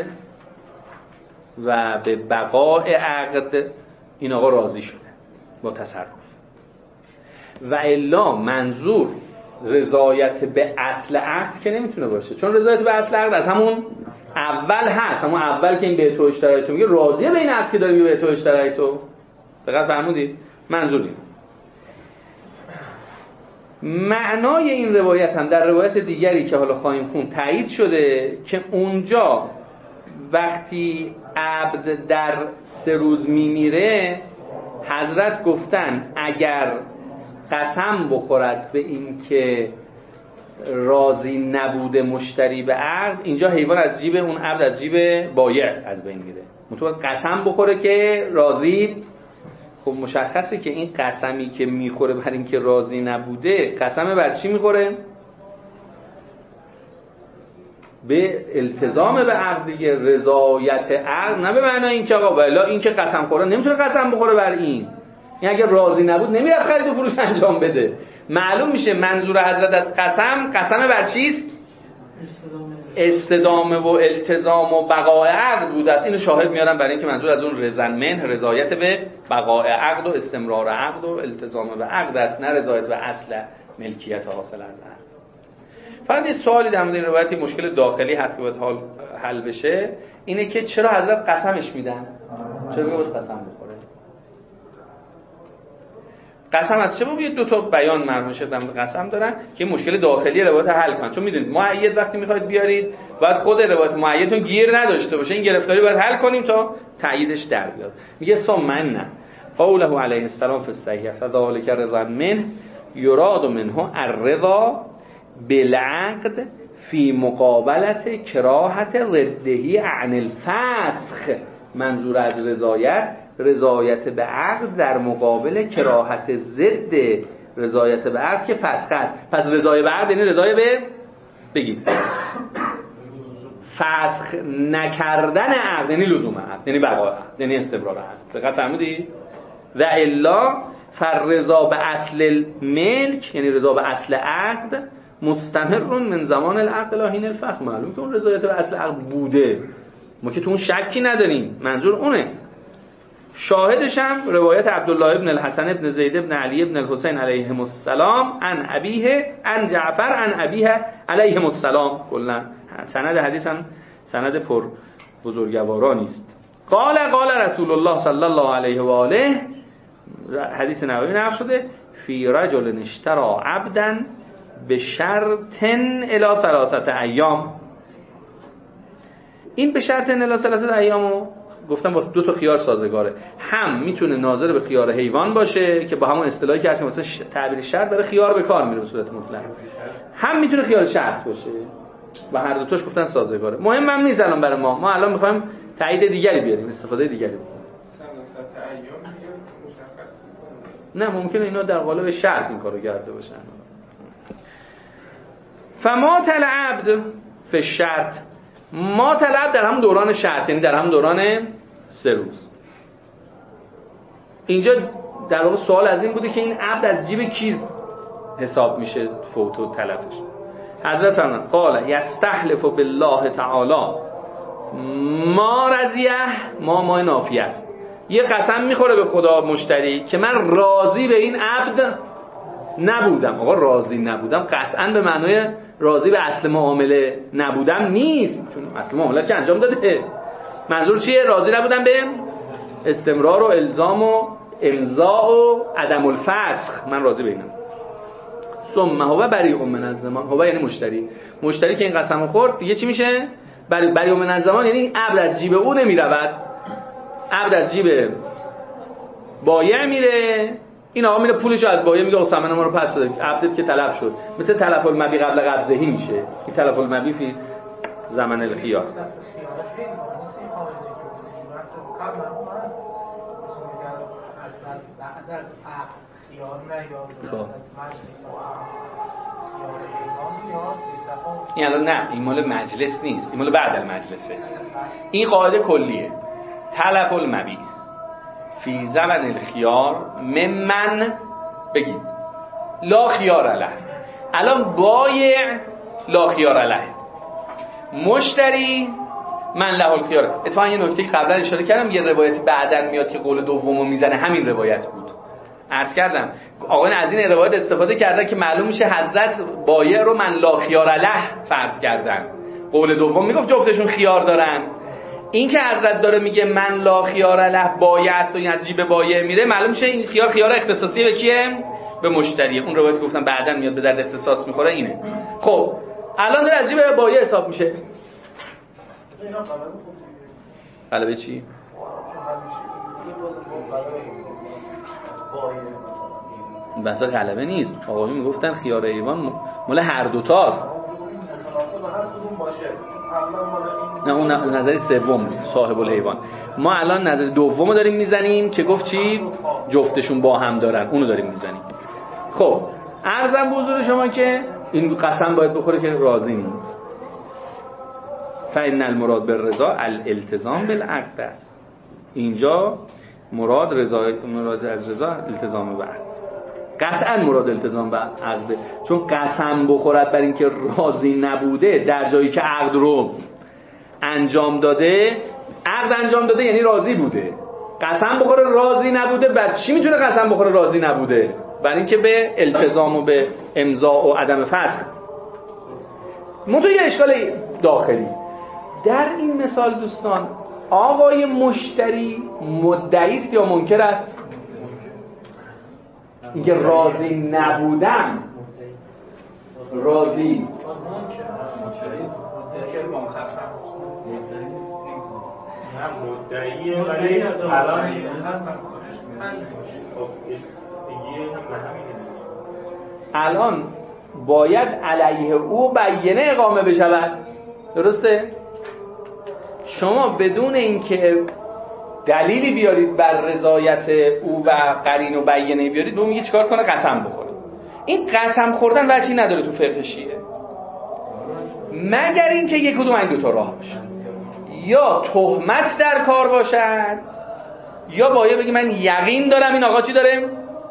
و به بقاء عقد این آقا راضی شده با تصرف، و الا منظور رضایت به اصل عقد که نمیتونه باشه، چون رضایت به اصل عقد از همون اول هست، همون اول که این به تو اشترایتو میگه راضیه به این عقد که داری به تو اشترایتو. دقیق فرمودید؟ منظور این. معنای این روایت هم در روایت دیگری که حالا خواهیم خوند تایید شده که اونجا وقتی عبد در سه روز میمیره حضرت گفتن اگر قسم بخورد به این که راضی نبوده مشتری به عقد، اینجا حیوان از جیب اون عبد از جیب بایع از بین میره. مطمئن قسم بخوره که راضی. خب مشخصه که این قسمی که میخوره بر این که راضی نبوده، قسم بر چی میخوره؟ به التزام به عقد دیگه، رضایت عقد، نه به معنای این که آقا والا این که قسم خوره نمیتونه قسم بخوره بر این. این اگه راضی نبود نمیره خرید و فروش انجام بده. معلوم میشه منظور حضرت از قسم، قسم بر چیست؟ استدامه و التزام و بقاء عقد بود. از اینو شاهد میارم برای اینکه منظور از اون رضا منه رضایت به بقاء عقد و استمرار عقد و التزام به عقد است، نه رضایت به اصل ملکیت حاصل از عقد. فقط یه سوالی در مورد این روایت، مشکل داخلی هست که باید حل حل بشه، اینه که چرا حضرت قسمش میدن؟ چرا میگه باید قسم بخوره؟ قسم از چه بود؟ دو تا بیان مرحوم شیخ در مورد قسم دارن که مشکل داخلی روایت حل کنن. چون میدونید مؤید وقتی میخواید بیارید باید خود روایت مؤیدتون گیر نداشته باشه، این گرفتاری باید حل کنیم تا تأییدش در بیاد. میگه ثم قوله علیه السلام فی الصحیح فذلک رضا منه یراد منه الرضا بالعقد فی مقابلت کراهت ردهی عن الفسخ. منظور از رضایت رضایت به عقد در مقابل کراهت ضد رضایت به عقد که فسخ است. پس رضایت به عقد یعنی رضایت به بگید فسخ نکردن عقد، یعنی لزوم عقد، یعنی بقای عقد، یعنی استمرار عقد. دقیق فهمیدی؟ و الا فرضا به اصل الملک، یعنی رضا به اصل عقد، مستمر من زمان العقد لا حین الفسخ. معلوم که اون رضایت به اصل عقد بوده، ما که تو اون شکی نداریم، منظور اونه. شاهدش هم روایت عبدالله ابن الحسن ابن زید ابن علی ابن الحسین علیهم السلام عن ابیه عن جعفر عن ابیه علیهم السلام. کلا سند حدیث هم سند پر بزرگوارانی است. قال قال رسول الله صلی الله علیه و آله، حدیث نبوی نقل شده، فی رجل اشترى عبدا بشرط الی ثلاثه ایام. این به شرط الی ثلاثه ایامو گفتم با دو تا خیار سازگاره. هم میتونه ناظر به خیار حیوان باشه که با همون اصطلاحی که هستیم مثلا تعبیر شرط برای خیار به کار میره به صورت مطلق، هم میتونه خیار شرط باشه و هر دو تاش گفتن سازگاره. مهم هم نیست الان برای ما، ما الان میخوایم تایید دیگری بیاریم، استفاده دیگری بکنیم. نه ممکنه اینا در قالب شرط این کارو کرده باشن. فما تل عبد فی شرط، ما طلب در هم دوران شرط، یعنی در هم دوران سه روز. اینجا در واقع سوال از این بوده که این عبد از جیب کی حساب میشه فوت و تلفش. حضرت فرمان قال یستحلف بالله تعالی ما رضیه، ما ما نافیه است، یه قسم میخوره به خدا مشتری که من راضی به این عبد نبودم. آقا راضی نبودم قطعا به معنای راضی به اصل معامله نبودم نیست، چون اصل معامله که انجام داده. منظور چیه؟ راضی نبودم به استمرار و الزام و امضاء و عدم الفسخ، من راضی به اینم. ثم هو بریء من الزمان، هو یعنی مشتری، مشتری که این قسم خورد دیگه چی میشه؟ بریء بریء من الزمان، یعنی عبد از جیب او نمیرود، عبد از جیب بایع میره، این آقا میره پولشو از بایع میگه ثمن ما رو پس بده، عبدت که تلف شد. مثل تلف المبی قبل قبضه‌ای میشه. این تلف المبی فی زمن الخیار. این الان نه، این مال مجلس نیست، این مال بعد المجلسه. این قاعده کلیه. تلف المبی فی زمن الخیار ممن بگید لا خیار علیه. الان بایع لا خیار علیه، مشتری من له الخیار. اتفاقا یه نکته قبلا اشاره کردم، یه روایت بعدن میاد که قول دومو میزنه، همین روایت بود. عرض کردم آقایان از این روایت استفاده کردن که معلوم میشه حضرت بایع رو من لا خیار علیه فرض کردن. قول دوم میگفت جفتشون خیار دارن. این که حضرت داره میگه من لا خیار علیه بایع است و این از جیب بایع میره، معلوم میشه این خیار خیار اختصاصی به کیه؟ به مشتریه. اون روایتی گفتم بعدن میاد به درد اختصاص میخوره اینه. خب الان داره از جیب بایع حساب میشه. غلبه چی؟ بحث غلبه نیست. آقایون میگفتن خیار حیوان مال هر دوتاست. نه اون نظری سوم صاحب الحیوان. ما الان نظر دومو داریم میزنیم که گفت چی؟ جفتشون با هم دارن، اونو داریم میزنیم. خب عرضم به حضور شما که این قسم باید بخوره که راضی نیست. فإن المراد بالرضا الالتزام بالعقد است. اینجا مراد رضا، مراد از رضا التزام به عقد. قطعا مراد التزام به عقد، چون قسم بخورد بر اینکه راضی نبوده در جایی که عقد رو انجام داده، عقد انجام داده یعنی راضی بوده. قسم بخوره راضی نبوده، بعد چی میتونه قسم بخوره راضی نبوده؟ برای اینکه به التزام و به امضا و عدم فسخ. منتها یه اشکال داخلی در این مثال دوستان، آقای مشتری مدعی است یا منکر است؟ اینکه راضی نبودم، راضی مدعیه ولی الان الان باید علیه او بیانه اقامه بشود. درسته؟ شما بدون اینکه دلیلی بیارید بر رضایت او و قرین و بیانه بیارید، به اون میگه چیکار کنه؟ قسم بخوره. این قسم خوردن وجهی نداره تو فقه شیعه، مگر اینکه یک کدوم این دو تا راه باشه. یا تهمت در کار باشد، یا باید بگی من یقین دارم این آقا چی داره.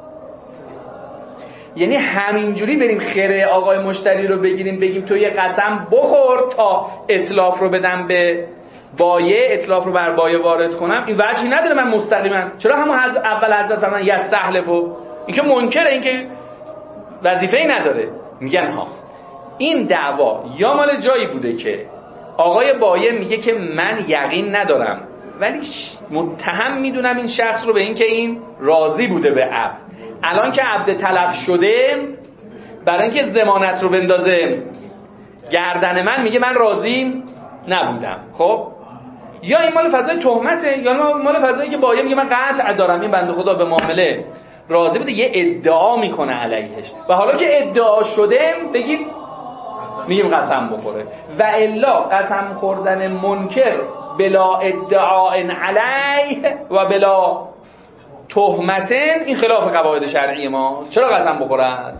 یعنی همینجوری بریم خیره آقای مشتری رو بگیریم بگیم تو یه قسم بخور تا اطلاف رو بدم به بایع اتلاف رو بر بایع وارد کنم، این وجهی نداره من مستقیما. چرا همون حض... اول حضرت فرمان یستحلفو؟ این که منکره، این که وظیفه‌ای نداره. میگن ها این دعوا یا مال جایی بوده که آقای بایع میگه که من یقین ندارم ولی متهم میدونم این شخص رو به این که این راضی بوده به عبد. الان که عبد تلف شده، برای اینکه ضمانت رو بندازه گردن من، میگه من راضی نبودم. خب یا این مال فضای تهمته، یا مال فضایی که بایع میگه من قطع دارم این بنده خدا به معامله راضی بوده، یه ادعا میکنه علیهش و حالا که ادعا شده بگیم میگیم قسم بخوره. و الا قسم خوردن منکر بلا ادعاء علیه و بلا تهمتن این خلاف قواعد شرعی ما. چرا قسم بخورد؟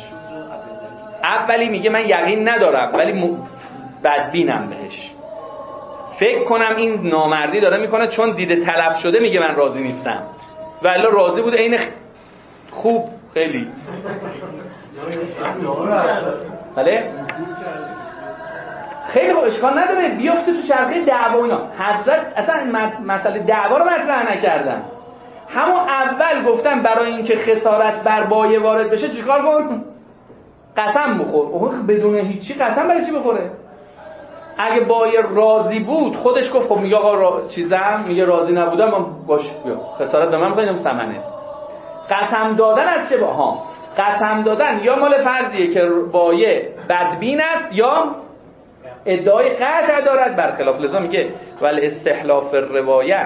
اولی میگه من یقین ندارم ولی م... بدبینم بهش، فکر کنم این نامردی داره میکنه چون دیده تلف شده میگه من راضی نیستم، و الا راضی بود عین خوب خیلی. بله خیلی خوب، اشکال نداره بیافته تو چرخه دعوا اینا. حضرت اصلا مسئله دعوا رو مطرح نکردن، همون اول گفتن برای اینکه خسارت بر بایع وارد بشه چیکار کن؟ قسم بخور. اوه بدون هیچی قسم برای چی بخوره؟ اگه بایع راضی بود خودش گفت خب میگه آقا را... چیزم میگه راضی نبودم من باش بیا خسارت به من میخوایم ثمنه. قسم دادن از چه با ها؟ قسم دادن یا مال فرضیه که بایع بدبین است یا ادعای قطع دارد برخلاف. لذا میگه ول استحلاف الروایه.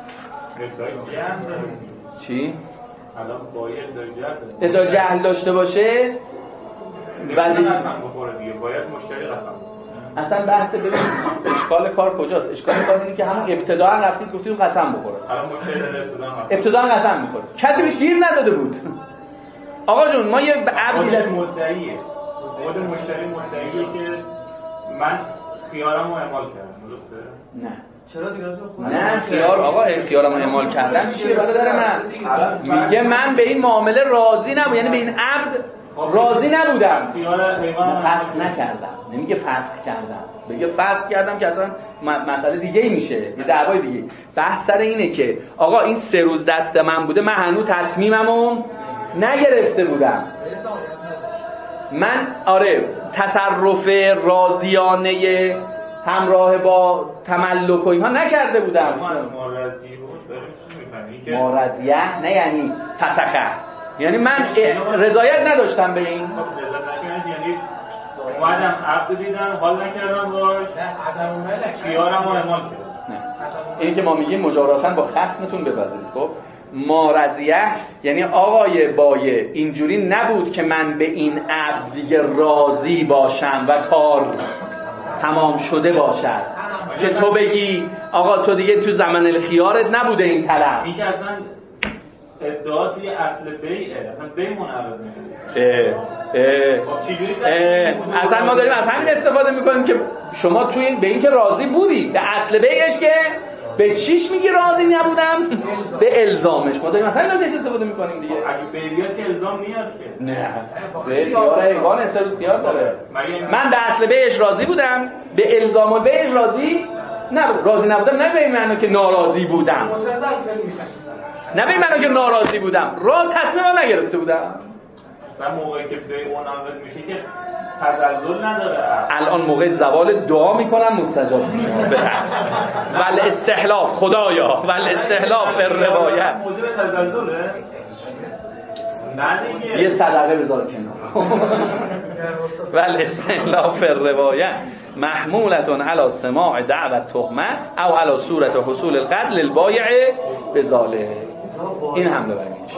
چی؟ الان بایع ادعای جهل داشته باشه ولی قسم بخوره دیگه، باید مشتری قسم. اصلا بحث ببین اشکال کار کجاست؟ اشکال کار اینه که همون ابتداء رفتید گفتید قسم بخوره. الان مشتری داره ابتداء ابتداء قسم میخوره، کسی بهش گیر نداده بود. آقا جون ما یه عبدی از مدعیه، خود مشتری مدعیه که من خیارمو اعمال کردم، درسته؟ نه چرا دیگه تو نه خیار آقا خیارمو اعمال کردم چیه برادر من؟ میگه من به این معامله راضی نبودم، یعنی به این عبد راضی نبودم، فسخ نکردم. نمیگه فسخ کردم، بگه فسخ کردم که اصلا مسئله دیگه ای میشه، یه دعوای دیگه. بحث سر اینه که آقا این سه روز دست من بوده، من هنوز تصمیممو نگرفته بودم. من آره تصرف راضیانه همراه با تملک و اینها نکرده بودم. مارضیه نه یعنی فسخه، یعنی من رضایت نداشتم به این. یعنی اومدم عبد دیدم حال نکردم باش، خیارم رو اعمال کردم. این که ما میگیم مجاراتن با خصمتون بپذیرید. خب مارضیه یعنی آقای بایع اینجوری نبود که من به این عبد دیگه راضی باشم و کار تمام شده باشد که تو بگی آقا تو دیگه تو زمن الخیارت نبوده این طلب. این که اصلا ادعا توی اصل بیعه، اصلا بیع منعرض نمیشه. اصلا ما داریم از همین استفاده میکنیم که شما توی به این که راضی بودی، به اصل بیعش که به چیش میگی راضی نبودم؟ به الزامش. ما داریم از همین ازش استفاده میکنیم دیگه. اگه بیعیت که الزام میاد که نه به خیار حیوان اصلا روز خیار داره. من به اصل بیعش راضی بودم، به الزام البیعش راضی نبودم. راضی نبودم نه به این معنی که ناراضی بودم، نه به این معنی که ناراضی بودم، را تصمیم نگرفته بودم. و موقعی که بیع منعقد میشه که تزلزل نداره. الان موقع زوال دعا میکنم مستجاب میشه. بس ول استحلاف خدایا ول استحلاف روایت موجب تزلزله. نه دیگه یه صدقه بذار کنار. ول استحلاف روایت محمولتون علی سماع دعوت تهمه او علی صورت حصول القتل للبایع بذاله. این حمله بر میشه.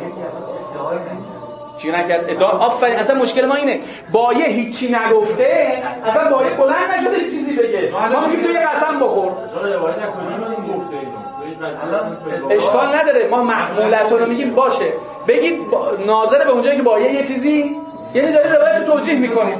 چی نکرد؟ ادعا آفرین. اصلا مشکل ما اینه بایع هیچی نگفته، اصلا بایع بلند نشده چیزی بگه، ما میگیم تو یه قسم بخور. اشکال نداره، ما محمولتون رو میگیم باشه بگید ناظر به اونجایی که بایع یه چیزی، یعنی داری روایت رو توجیه میکنید.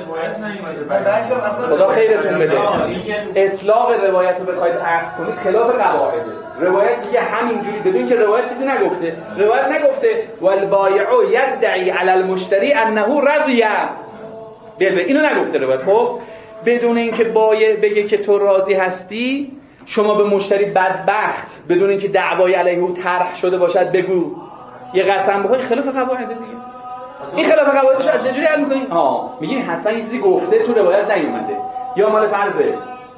خدا خیرتون بده. اطلاق روایت رو بخواید عکس کنید خلاف قواعده. روایت دیگه همینجوری بدون که روایت چیزی نگفته. روایت نگفته والبایع یدعی علی المشتری انه رضی. بله اینو نگفته روایت. خب بدون اینکه بایع بگه که تو راضی هستی شما به مشتری بدبخت بدون اینکه دعوای علیه او طرح شده باشد بگو یه قسم بخوای خلاف قواعد دیگه. این خلاف قواعدش از چجوری حل می‌کنی؟ ها میگی حتما یه چیزی گفته تو روایت نیومده یا مال فرضه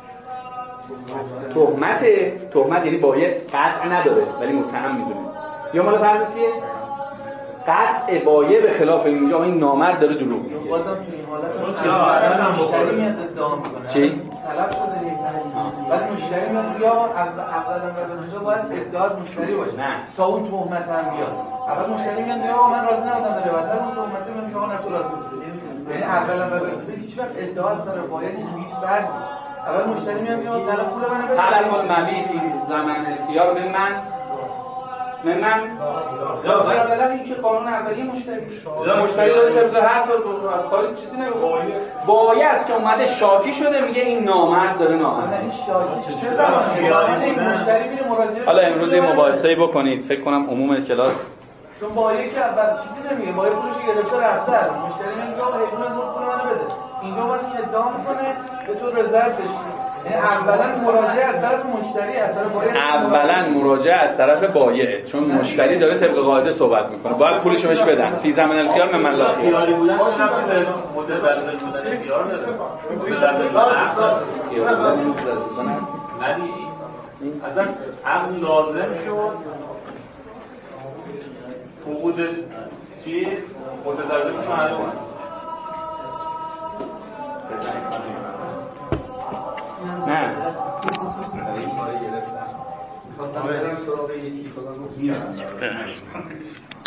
تهمت تهمت یعنی بایع قطع نداره ولی متهم میدونه یا مال فرض چیه؟ قطع بایع به خلاف این میگه این نامرد داره دروغ میگه. بازم تو این حالت هم مشتری میاد ادعا میکنه. چی؟ طلب شده یک تنظیم. بعد مشتری میاد یا اولا ببینید باید ادعا از مشتری باشه. نه. تا اون تهمت هم بیاد. اول مشتری میاد میگه آقا من راضی نبودم به روایت. بعد اون تهمت میاد آقا نه تو راضی بودی. یعنی اولا ببینید هیچ وقت ادعا از طرف بایع هیچ فرضی. اول مشتری میاد میگه طلب پول منو بده. طلب المبیت این زمان اختیار به من من من یا بالا این که قانون اولیه مشتری یا مشتری داره طبق حتی کاری چیزی نمیگه باید که اومده شاکی شده میگه این نامرد داره نامرد نه این شاکی چه زمانی زمانی مشتری میره مراجعه حالا امروز یه مباحثه‌ای بکنید فکر کنم عموم کلاس چون بایع که اول چیزی نمیگه بایع پولش گرفته رفته مشتری میگه آقا حیوان دور پول منو بده اینجا باید ادعا میکنه به تو رضایت بشی اولا مراجعه از طرف مشتری از طرف بایع اولا مراجعه از طرف بایع چون مشتری داره طبق قاعده صحبت میکنه باید پولشو بهش بدن فی زمن الخیار من لا خیاری بودن متبادل بودن خیار نداره ندی اصلا عقل لازم شد حقوق چی متضرر معلومه نه